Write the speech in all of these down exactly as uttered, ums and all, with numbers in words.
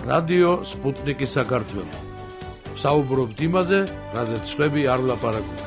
რადიო სპუტნიკი საქართველო. საუბრობთ იმაზე, რაზეც სხვები არ ლაპარაკობენ.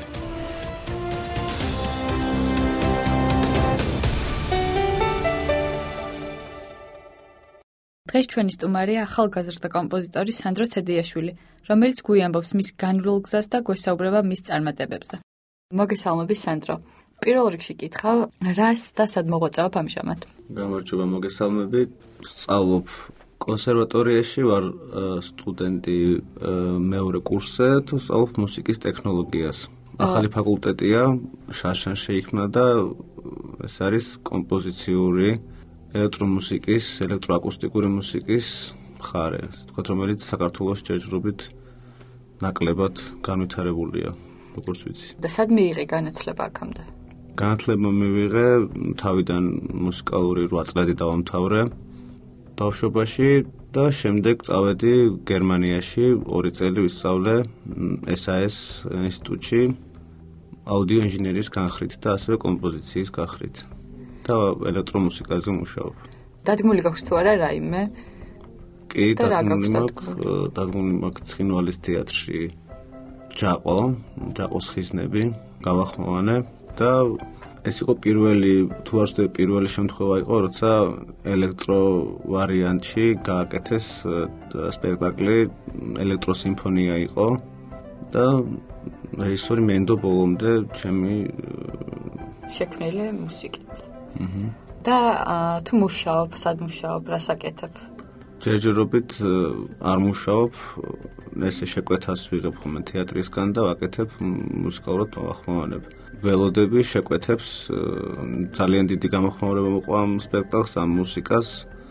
დღეს ჩვენი სტუმარია ახალგაზრდა კომპოზიტორი სანდრო თედიაშვილი, რომელიც გვიამბობს მის განვლილ გზას და გვესაუბრება მის წარმატებებზე. მოგესალმები სანდრო. პირველ რიგში კითხავ, რას და სად მოღვაწეობ ამჟამად? გამარჯობა, მოგესალმები. სწავლობ კონსერვატორიაში, ვარ სტუდენტი მეორე კურსზე, სწავლობ მუსიკის ტექნოლოგიას. ახალი ფაკულტეტია, შარშან შეიქმნა და ეს არის კომპოზიციური ელექტრომუსიკის, ელექტროაკუსტიკური მუსიკის მხარე, თქვათ, რომელიც საქართველოს ჯერჯერობით ნაკლებად განვითარებულია, როგორც ვიცი. და სად მიიღე განათლება აქამდე? განათლება მივიღე თავიდან მუსიკალური რვა წლები დავამთავრე ბავშვობაში და შემდეგ წავედი გერმანიაში, ორი წელი ვისწავლე ეს ა ეს ინსტიტუტში აუდიო ინჟინერიის განხრით და ასევე კომპოზიციის განხრით. და ელექტრომუსიკაზე მუშაობ. დადგმული გაქვს თუ არა რაიმე? კი, დადგმული მაქვს, დადგმული მაქვს ცხინვალის თეატრში ჯაყო, ჯაყოს ხიზნები, გავახმოვანე და ეს იყო პირველი, თუ არ ვცდები, პირველი შემთხვევა იყო, როცა ელექტრო ვარიანტში გააკეთეს სპექტაკლი, ელექტროსიმფონია იყო და რეჟისორი მენდო ბოლომდე ჩემი შექმნილი მუსიკით. და თუ მუშაობ, სად მუშაობ, რას აკეთებ? ჯერჯერობით არ მუშაობ, ესე შეკვეთას ვიღებ ხოლმე თეატრისგან და ვაკეთებ მუსიკალურად ვახმოვანებ. ველოდები შეკვეთებს, ძალიან დიდი გამოხმაურება მოყვა ამ სპექტაკლს, ამ მუსიკას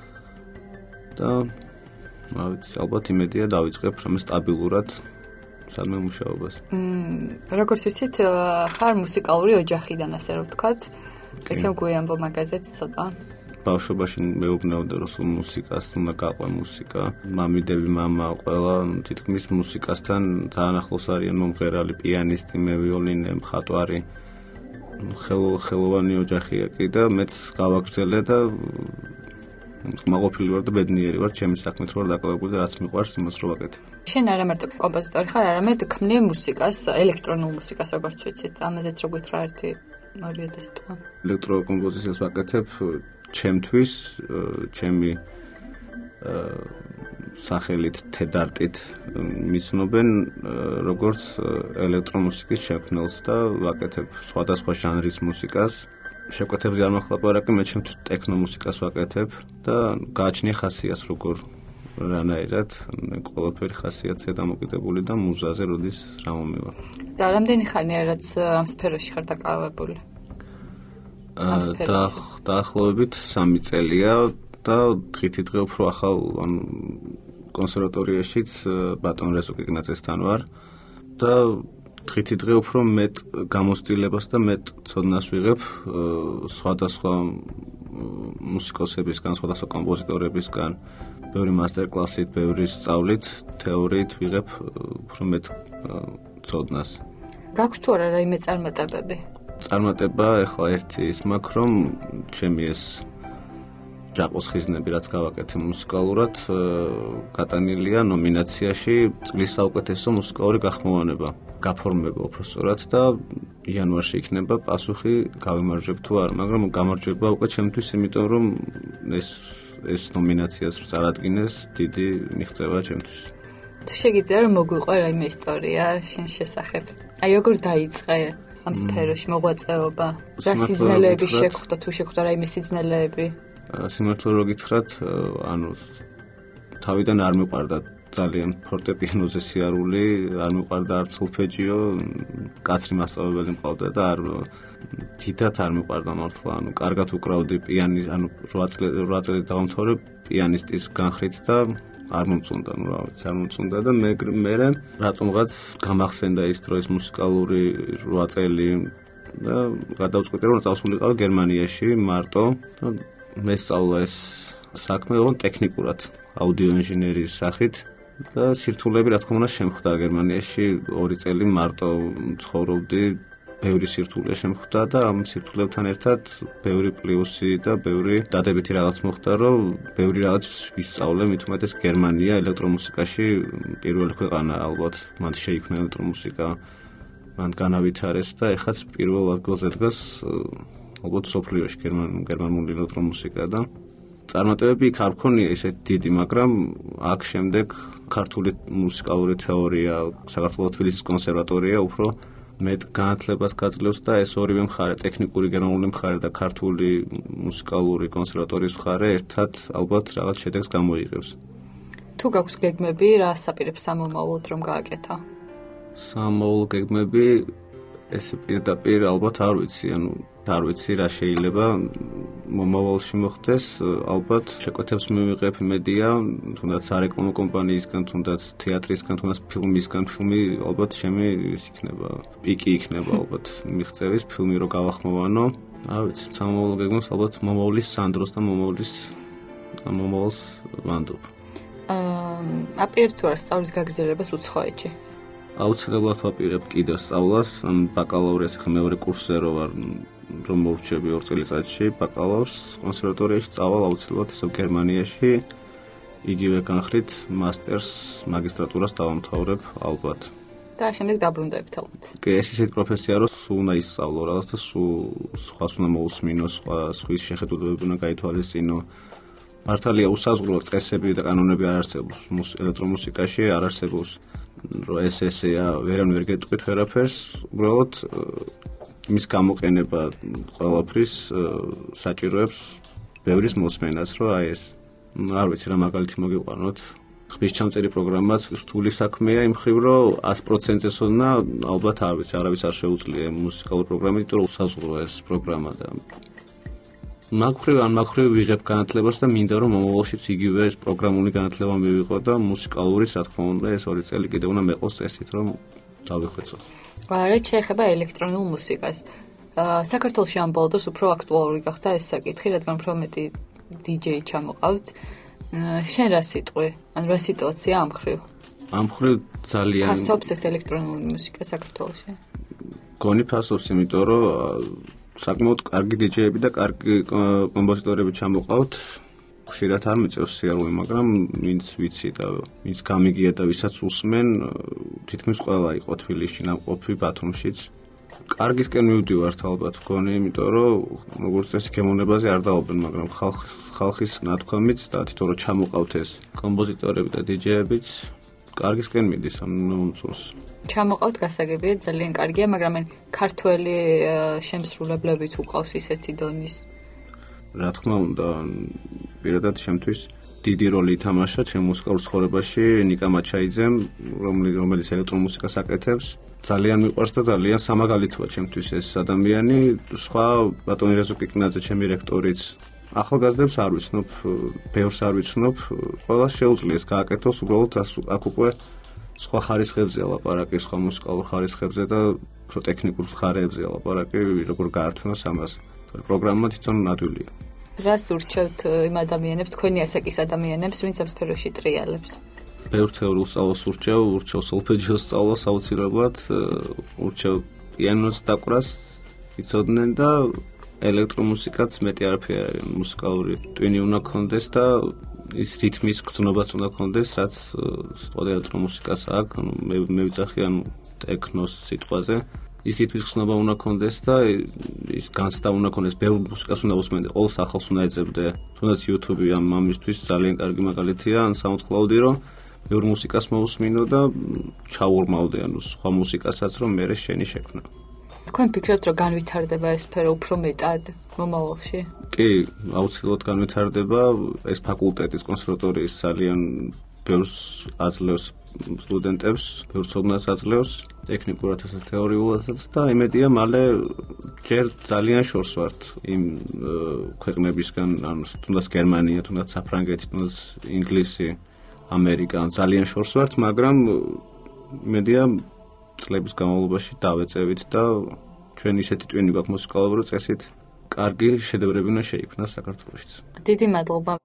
და რა ვიცი, ალბათ იმედია დავიწყებ რამე სტაბილურად სადმე მუშაობას. როგორც ვიცით, ხარ მუსიკალური ოჯახიდან, ასე რომ ვთქვათ. ეკემ გვიამბო მაგაზეც ცოტა. ბავშვობაში მეუბნეოდა რუსულ მუსიკას, უნდა გაყვე მუსიკა. მამიდები, მამა, ყველა თითქმის მუსიკასთან ძალიან ახლოს არიან, მომღერალი, პიანისტი, მე ვიოლინე, მხატვარი. ხელოვანი ოჯახია კი და მეც გავაგრძელე და მაყოფილი ვარ და ბედნიერი ვარ ჩემი საქმით, რომ დაკავებული და რაც მიყვარს, იმას რო ვაკეთებ. შენ არა მარტო კომპოზიტორი ხარ, არამედ ქმნი მუსიკას, ელექტრონულ მუსიკას, როგორც ვიცით. ამაზეც რო გითხრა ერთი ორი სიტყვა. ელექტროკომპოზიციას ვაკეთებ ჩემთვის, ჩემი სახელით თედარტით მიცნობენ როგორც ელექტრომუსიკის შექმნელს და ვაკეთებ სხვადასხვა ჟანრის მუსიკას. შეკვეთებზე არ მახლაპარაკი, მე ჩემთვის ტექნომუსიკას ვაკეთებ და გააჩნია ხასიათს როგორ რანაირად, ყველაფერი ხასიათზე დამოკიდებული და მუზაზე როდის რა მომივა. და რამდენი ხანია რაც ამ სფეროში ხარ დაკავებული? დაახლოებით სამი წელია და დღითი დღე უფრო ახალ კონსერვატორიაშიც ბატონ რეზო კიგნაძესთან ვარ და დღითი დღე უფრო მეტ გამოცდილებას და მეტ ცოდნას ვიღებ სხვადასხვა მუსიკოსებისგან, სხვადასხვა კომპოზიტორებისგან, ბევრი მასტერკლასით, ბევრი სწავლით, თეორიით ვიღებ უფრო მეტ ცოდნას. გაქვს თუ არა რაიმე წარმატებები? წარმატება ახლა ერთი ის მაქვს, რომ ჩემი ეს ჯაყოს ხიზნები რაც გავაკეთე მუსიკალურად, გატანილია ნომინაციაში წლის საუკეთესო მუსიკალური გახმოვანება. გაფორმება უბრალოდ და იანვარში იქნება პასუხი გავიმარჯვებ თუ არა, მაგრამ გამარჯვება უკვე ჩემთვის, იმიტომ რომ ეს ეს ნომინაციას რო წარადგინეს, დიდი მიღწევა ჩემთვის. თუ შეგიძლია რომ მოგვიყვე რაიმე ისტორია შენ შესახებ? აი როგორ დაიწყე ამ სფეროში მოღვაწეობა? რა სიძნელეები შეხვდა, თუ შეხვდა რაიმე სიძნელეები? სიმართლე რო გითხრათ, ანუ თავიდან არ მიყვარდა ძალიან ფორტეპიანოზე სიარული, არ მიყვარდა არც სოლფეჯიო, კაცრი მასწავლებელი მყავდა და არ თითად არ მიყვარდა მართლა, ანუ კარგად უკრავდი პიანის, ანუ რვა წელი დავამთავრე პიანისტის განხრით და არ მომწონდა, ну, რა ვიცი, არ მომწონდა და მე მე რატომღაც გამახსენდა ის დროის მუსიკალური რვა წელი და გადავწყვიტე რომ წავსულიყავ გერმანიაში მარტო და მე სწავლა ეს საქმე ოღონდ ტექნიკურად, აუდიო ინჟინერიის სახით და სირთულეები რა თქმა უნდა შემხვდა გერმანიაში ორი წელი მარტო ცხოვრობდი ბევრი სირთულე შემხვდა და ამ სირთულებთან ერთად ბევრი პლუსი და ბევრი დადებითი რაღაც მოხდა, რომ ბევრი რაღაც ვისწავლე, მით უმეტეს გერმანია ელექტრომუსიკაში პირველი ქვეყანა ალბათ, მან შეიქმნა ელექტრომუსიკა, მან განავითარეს და ეხაც პირველ ადგილზე დგას ალბათ სოფლიოში გერმანული ელექტრომუსიკა და წარმატებები იქ არ მქონია ისეთ დიდი, მაგრამ აქ შემდეგ ქართული მუსიკალური თეორია, საქართველოს თბილისის კონსერვატორია უფრო მეტ განათლებას გაძლევს და ეს ორივე მხარე, ტექნიკური გერმანული მხარე და ქართული მუსიკალური კონსერვატორიის მხარე ერთად ალბათ რაღაც შედეგს გამოიღებს. თუ გაქვს გეგმები, რა საპირებს სამომავლოდ რომ გააკეთა? სამომავლო გეგმები ესე პირდაპირ ალბათ არ ვიცი, ანუ არ ვიცი რა შეიძლება მომავალში მოხდეს, ალბათ შეკვეთებს მივიღებ იმედია, თუნდაც სარეკლამო კომპანიისგან, თუნდაც თეატრისგან, თუნდაც ფილმისგან, ფილმი ალბათ შემი ის იქნება, პიკი იქნება ალბათ მიღწევის ფილმი რო გავახმოვანო. არ ვიცი, სამომავლო გეგმებს ალბათ მომავლის სანდროს და მომავლის მომავალს ვანდობ. აა, აპირებ თუ არა სწავლის გაგრძელებას უცხოეთში? აუცილებლად ვაპირებ კიდევ სწავლას, ბაკალავრიას ახლა მეორე კურსზე რო ვარ, რომ მოვრჩები ორ წელიწადში ბაკალავრს კონსერვატორიაში წავალ აუცილებლად ისევ გერმანიაში, იგივე განხრით მასტერს მაგისტრატურას დავამთავრებ ალბათ. და შემდეგ დაბრუნდებით ალბათ. კი, ეს ისეთი პროფესია, რომ სულ უნდა ისწავლო რაღაც და სულ სხვას უნდა მოусმინო, სხვა სხვის შეხედულებები უნდა გაითვალისწინო. მართალია უსაზღურო წესები და კანონები არ არსებობს ელექტრომუსიკაში, არ არსებობს რომ ეს ესეა, ვერან ვერ გეტყვით ვერაფერს, უბრალოდ მის გამოყენება ყველაფრის საჭიროებს ბევრის მოსმენას, რომ აი ეს არ ვიცი რა მაგალითი მოგიყვანოთ. ხმის ჩამწერი პროგრამაც რთული საქმეა იმ მხრივ, რომ ას პროცენტზე სონა ალბათ არ ვიცი, არავის არ შეუძლია მუსიკალურ პროგრამით, იმიტომ რომ უსაზღურო ეს პროგრამა და მაგხრივ ან მაგხრივ ვიღებ განათლებას და მინდა რომ მომავალშიც იგივე ეს პროგრამული განათლება მივიღო და მუსიკალურიც რა თქმა უნდა ეს ორი წელი კიდევ უნდა მეყოს წესით რომ დავიხვეწო. რა შეეხება ელექტრონულ მუსიკას. საქართველოში ამ ბოლო დროს უფრო აქტუალური გახდა ეს საკითხი, რადგან უფრო მეტი დიჯეი ჩამოყავთ. შენ რა სიტყვი? ან რა სიტუაცია ამ მხრივ? ამ მხრივ ძალიან ფასობს ეს ელექტრონული მუსიკა საქართველოში? გონი ფასობს, იმიტომ რომ საკმაოდ კარგი დიჯეები და კარგი კომპოზიტორები ჩამოყავთ. ხშირად არ მიწევს სიარული, მაგრამ ვინც ვიცი და ვინც გამიგია და ვისაც უსმენ, თითქმის ყველა იყო თბილისში, ნამყოფი ბათუმშიც. კარგისკენ მივდივართ ალბათ მგონი, იმიტომ რომ როგორც წესი გემოვნებაზე არ დაობენ, მაგრამ ხალხის ნათქვამით და თვითონ რომ ჩამოყავთ ეს კომპოზიტორები და დიჯეებიც კარგისკენ მიდის ამ მომწონს. ჩამოყავთ გასაგებია, ძალიან კარგია, მაგრამ ქართველი შემსრულებლები თუ ყავს ისეთი დონის? რა თქმა უნდა, პირადად შემთთვის დიდი როლი ითამაშა ჩემ მუსიკალურ ცხოვრებაში ნიკა მაჩაიძემ, რომელიც ელექტრომუსიკას აკეთებს. ძალიან მიყვარს და ძალიან სამაგალითოა ჩემთვის ეს ადამიანი. სხვა ბატონი რეზო კიკნაძე, ჩემი რექტორიც. ახალგაზრდებს არ ვიცნობ, ბევრს არ ვიცნობ, ყველას შეუძლია ეს გააკეთოს, უბრალოდ აქ უკვე სხვა ხარისხებზე ლაპარაკი, სხვა მუსიკალურ ხარისხებზე და უფრო ტექნიკურ ხარებზე ლაპარაკი, როგორ გაართმევს ამას. პროგრამა თვითონ ნადვილია. რას ურჩევთ იმ ადამიანებს, თქვენი ასაკის ადამიანებს, ვინც ამ სფეროში ტრიალებს? ბევრ თეორიულ სწავლას ურჩევ, ურჩევ სოლფეჯიოს სწავლას აუცილებლად, ურჩევ პიანოს დაკვრას, იცოდნენ და ელექტრომუსიკაც მეტი არაფერი არის, მუსიკალური ტვინი უნდა გქონდეს და ის რითმის გრძნობაც უნდა გქონდეს, რაც სწორედ ელექტრომუსიკას აქვს, ანუ მე მე ვიძახი ანუ ტექნოს სიტყვაზე. ის რითმის გრძნობა უნდა გქონდეს და ის განცდა უნდა გქონდეს, ბევრ მუსიკას უნდა უსმენდე, ყოველ სახალხს უნდა ეძებდე. თუნდაც YouTube ამ ამისთვის ძალიან კარგი მაგალითია, ან SoundCloud-ი, რომ ბევრ მუსიკას მოусმინო და ჩაურმავდე, ანუ სხვა მუსიკასაც რომ მე შენი შექმნა. თქვენ ფიქრობთ, რომ განვითარდება ეს სფერო უფრო მეტად მომავალში? კი, აუცილებლად განვითარდება, ეს ფაკულტეტის კონსერვატორიის ძალიან ბევრს აძლევს სტუდენტებს, ბევრ ცოდნას აძლევს, ტექნიკურადაც და თეორიულადაც და იმედია მალე ჯერ ძალიან შორს ვართ იმ ქვეყნებისგან, ანუ თუნდაც გერმანია, თუნდაც საფრანგეთი, თუნდაც ინგლისი, ამერიკა, ძალიან შორს ვართ, მაგრამ იმედია წლების განმავლობაში დავეწევით და ჩვენ ისეთი ტვინი გვაქვს მუსიკალური წესით, კარგი შედევრები უნდა შეიქმნას საქართველოშიც. დიდი მადლობა